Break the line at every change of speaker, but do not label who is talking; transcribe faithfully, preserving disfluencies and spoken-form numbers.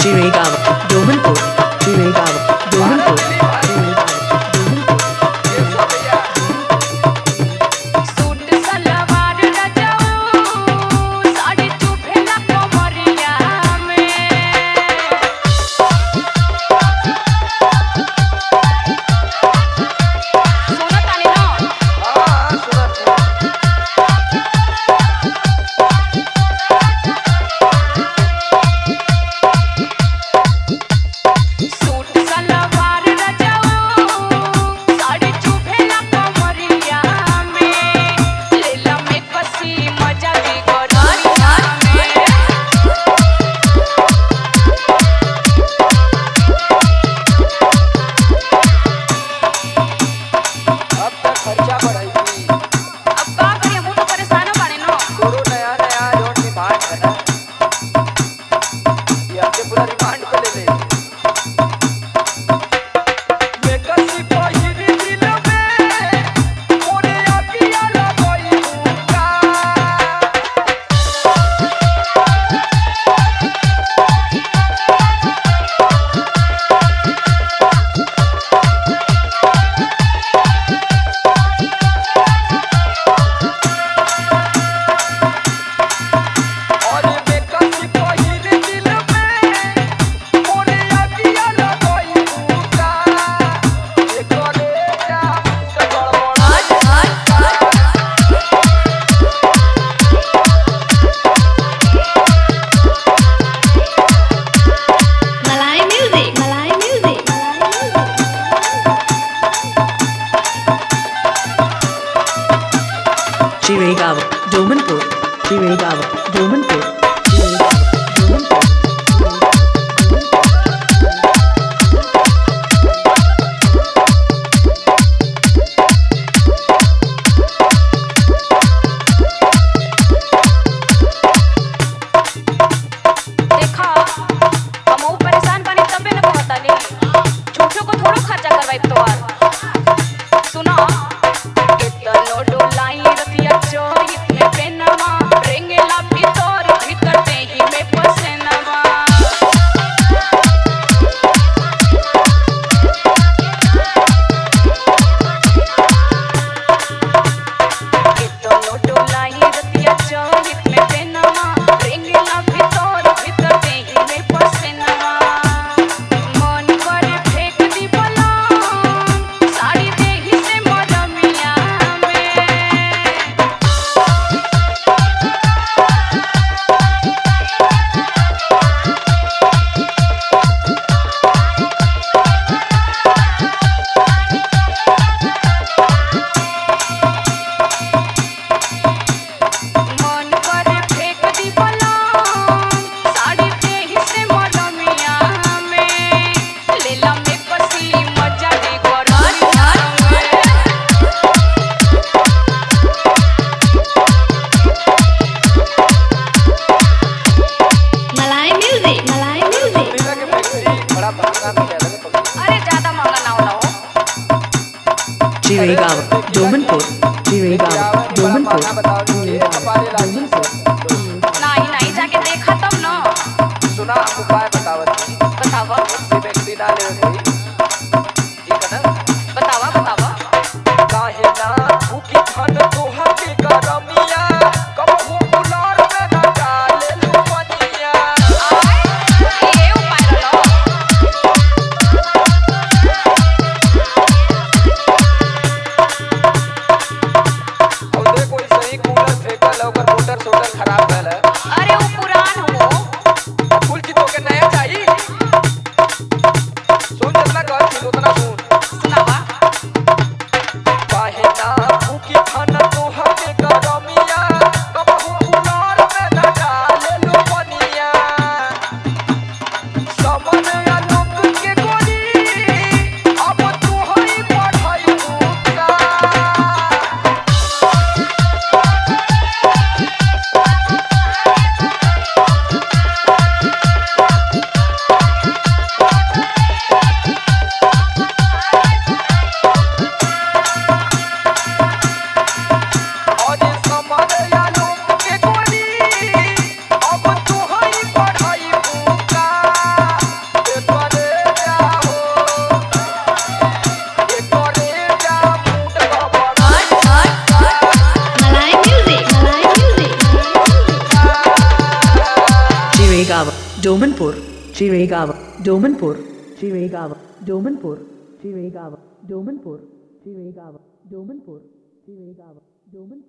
Chirigava, Domanpur, Chirigava, Domanpur, Chirigava, Domanpur. Chirigava, Domanpur, Chirigava, Domanpur, Chirigava, Domanpur.
देखा हम परेशान बने तबे न कहता नहीं झूठो को थोड़ो खर्चा करवाई तो यार सुनो कितनो डोलाई रतिया चोरी में पेनवा रेंगेला भीतर भीतर देही में पसेनवा कितनो डोलाई रतिया चोरी में पेनवा रेंगेला भीतर भीतर देही में पसेनवा मन करे फेंक दी बला साड़ी देही से मरमिया में मन करे फेंक दी बला साड़ी देही से मरमिया में लेला में कसी मजा दे गरमिया में
मलाई म्यूजिक मलाई म्यूजिक
बड़ा महंगा मिलेगा तो
अरे ज्यादा महंगा ना होला हो
Chirigava, Domanpur, Chirigava, Domanpur,
बताओ ये
Chirigava,
हमारे लाजी
Domanpur.
नहीं नहीं जाके देखा तब न
सुना हम उपाय बतावत थी
बतावा
से वैक्सी ना ले कोई ठीक है ना
बतावा बतावा
काहे ना भूखी खान तोहा के गरमिया कबहू बुलार में ना डाले लुपनिया
आय ये उपाय रलो
और देखो ई सही कूलर फेंकल ओकर मोटर सोटर खराब भेल है
अरे वो पुरान हो
फूल की तो के नया चाहिए सुन
Chiraigaon, Domanpur, Chiraigaon, Domanpur, Chiraigaon, Domanpur, Chiraigaon, Domanpur, Chiraigaon, Domanpur, Chiraigaon, Domanpur.